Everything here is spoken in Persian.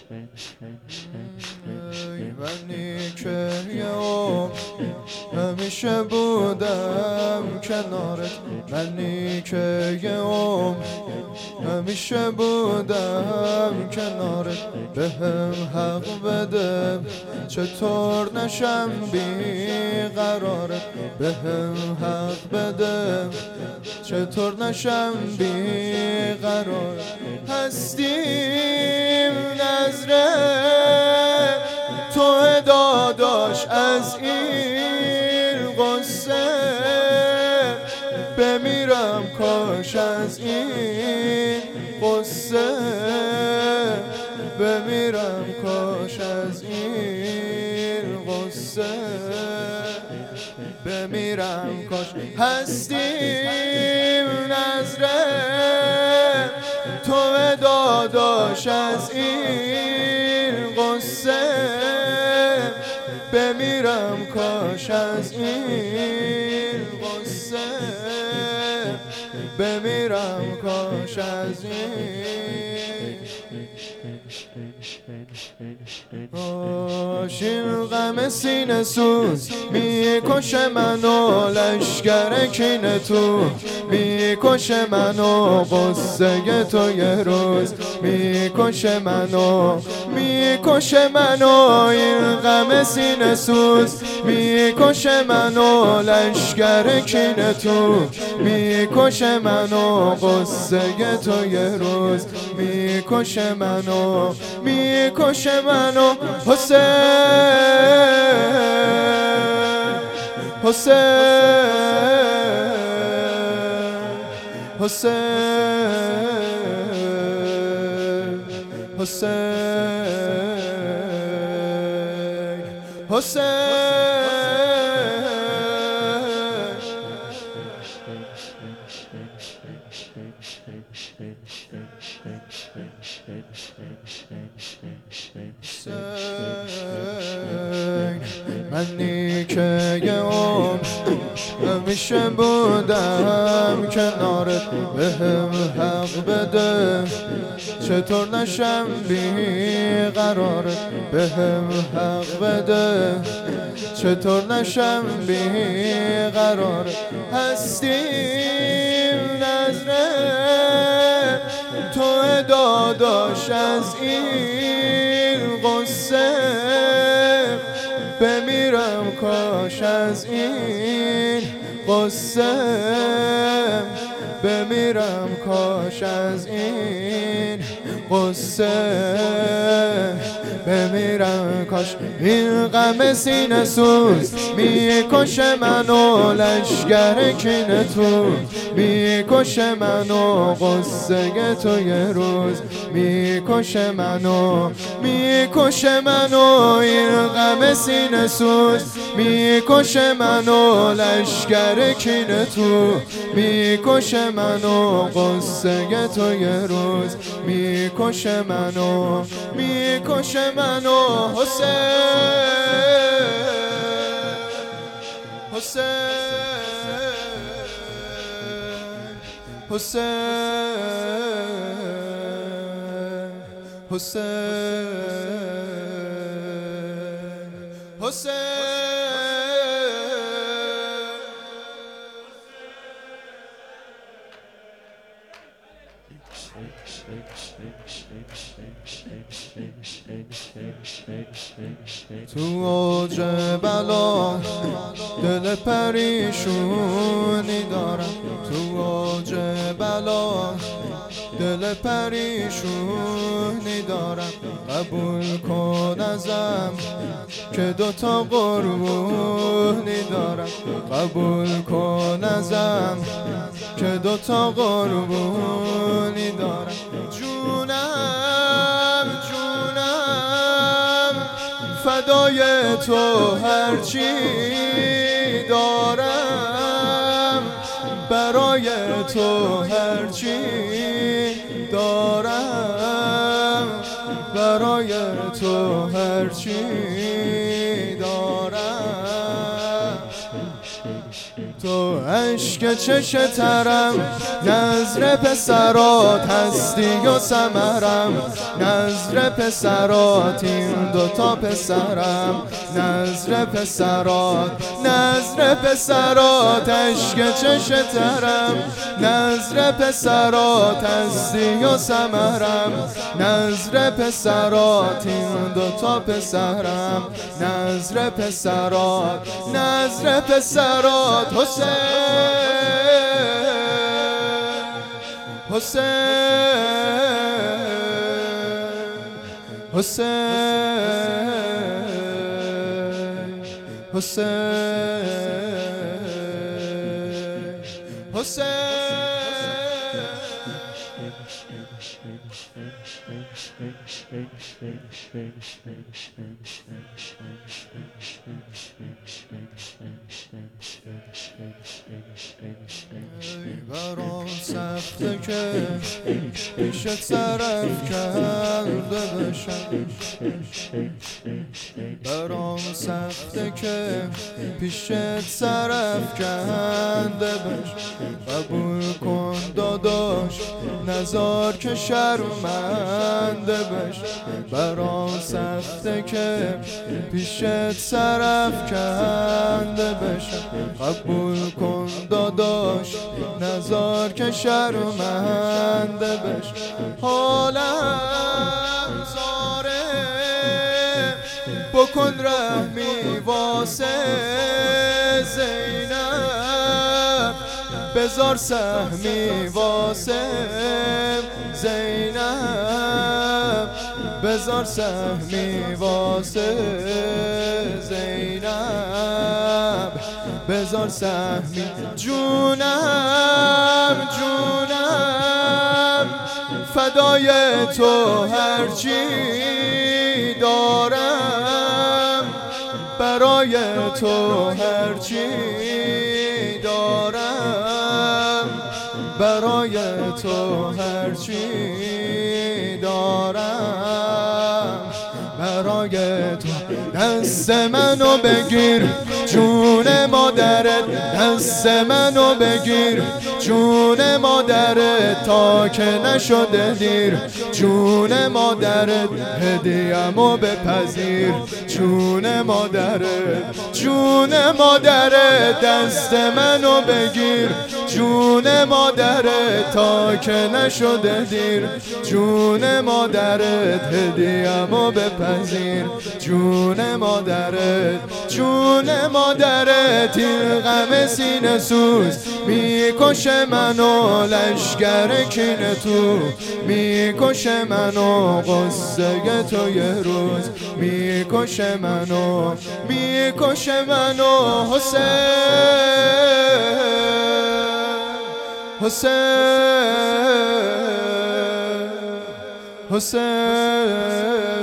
منی که یه همیشه بودم کنارت، منی که یه همیشه بودم کنارت. به هم حق بده چطور نشم بیقرارت، به هم حق بده چطور نشم بیقرارت. هستیم نظره تو داداش از این قصه، بمیرم کاش از این قصه، بمیرم کاش از این قصه، بمیرم کاش. هستیم نظره تو داداش از این قصه، بمیرم کاش از این قصه، بمیرم کاش از این. این غم سینه سوز میکشه منو، لشگر کینه تو میکشه منو، قصه تو یه روز میکشه منو، میکشه منو. این غم سینه سوز میکشه منو، لشگر کینه تو میکشه منو، قصه تو یه روز میکشه منو، میکشه منو. حسین حسین حسین حسین حسین. منی که یه همیشه بودم کنارت، به هم حق بده چطور نشم بیقرارت، به هم حق بده چطور نشم بیقرارت. هستیم نظره تو داداش از این قصه، بمیرم کاش از این قصه، بمیرم کاش از این قصه، بمیرم کاش. این غم سینه سوز میکشه منو، لشگر کینه تو میکشه منو، قصه تو یه روز میکشه منو، میکشه منو. این غم سینه سوز میکشه منو، لشگر کینه تو میکشه منو، قصه تو یه روز میکشه منو، میکشه منو. حسین حسین حسین حسین حسین. تو اوج بلا دل پریشونی دارم، تو اوج بلا دل پریشونی دارم. قبول کن ازم که دوتا قربونی دارم، قبول کن ازم که دوتا قربونی دارم. جونم جونم فدای تو هرچی دارم، برای تو هرچی دارم، برای تو هرچی دارم. تو عشق چش ترم، نظر پسرات هستی و ثمرم، نظر پسرات این دوتا پسرم، نظر پسرات، نظر پسرات اشک چشترم، نظر پسرات هستی و ثمرم، نظر پسرات این دوتا پسرم، نظر پسرات، نظر پسرات حسین حسین حسین حسین حسین برام سخته که پیشت سرف کرده بشم، برام سخته که پیشت سرف کرده بشم، قبول کن داداش نزار که شرمنده بشم، برام سخته که پیشت سرف کرده بشم، قبول کن داداش نزار که شرمنده بشم، حالم زاره بکن رحمی واسه زینب، بذار سهمی واسه زینب، بذار سهمی واسه زینب، بذار سهمی. جونم جونم فدای تو هرچی دارم، برای تو هرچی دارم، برای تو هرچی دارم، برای تو. دست منو بگیر جون مادرت، دست منو بگیر جون مادرت تا که نشده دیر، جون مادرت هدیه‌مو بپذیر، جون مادرت، جون مادرت دست منو بگیر، جون مادرت تا که نشده دیر، جون مادرت هدیه‌مو بپذیر، جون مادرت، جون مادرت. این غم سینه سوز میکشه منو، لشگر کینه تو میکشه منو، قصه تو یه روز میکشه منو، میکشه منو. حسین حسین حسین